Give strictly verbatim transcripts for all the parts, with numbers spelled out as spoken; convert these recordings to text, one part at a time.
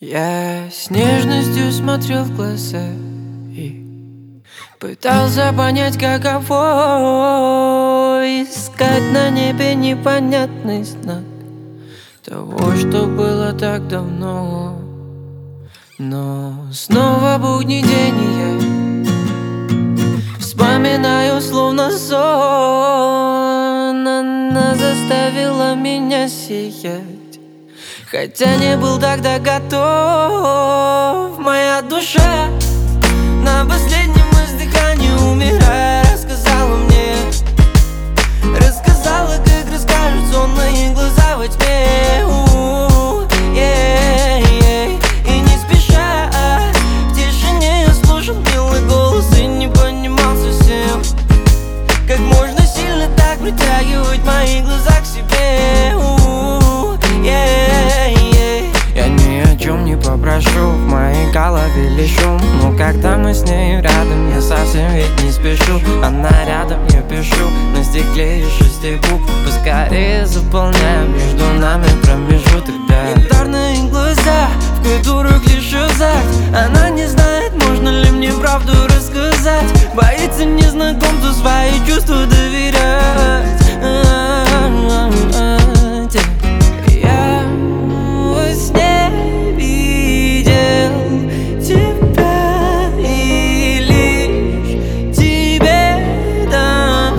Я с нежностью смотрел в глаза и пытался понять, каково искать на небе непонятный знак того, что было так давно. Но снова будний день, и я вспоминаю, словно сон. Она заставила меня сиять, хотя не был тогда готов. Моя душа на последнем издыхании, умирая, рассказала мне, рассказала, как расскажут сонные глаза во тьме. У-у-у, yeah-yeah. И не спеша, в тишине я слушал милый голос и не понимал совсем, как можно сильно так притягивать мои глаза к себе. У-у-у, yeah-yeah. Я ни о чем не попрошу, в моей голове лишь шум. Но когда мы с ней рядом, я совсем ведь не спешу. Она рядом, я пишу на стекле из шести букв, поскорее заполняя между нами промежуток. Да, янтарные глаза, в которых лишь азарт. Она не знает, можно ли мне правду рассказать, боится незнакомцу свои чувства доверять. Я во сне видел тебя, и лишь тебе дам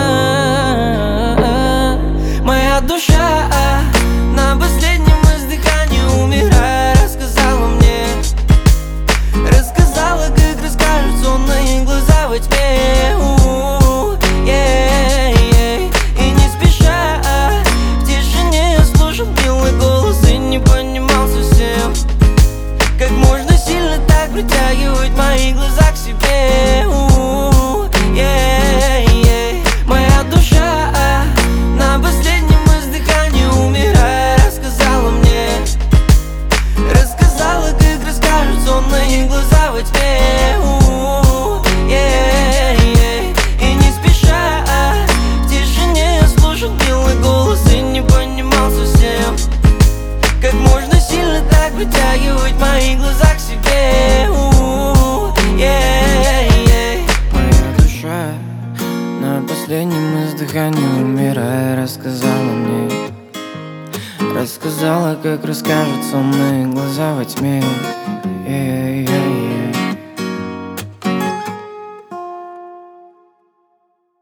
знать. Моя душа на последнем издыхании, умирая, рассказала мне, рассказала, как расскажут сонные глаза во тьме. У-у-у, yeah-yeah. И не спеша, в тишине я слушал милый голос и не понимал совсем, как можно сильно так притягивать мои глаза к себе. У-у-у, yeah-yeah. Моя душа на последнем издыхании, умирая, рассказала мне, рассказала, как расскажут сонные глаза во тьме. У-у-у, yeah-yeah. И не спеша, в тишине я слушал милый голос и не понимал совсем, как можно сильно так притягивать мои глаза к себе. У-у-у, yeah-yeah. Моя душа на последнем издыхании, умирая, рассказала мне, рассказала, как расскажут сонные глаза во тьме. Yeah-yeah-yeah.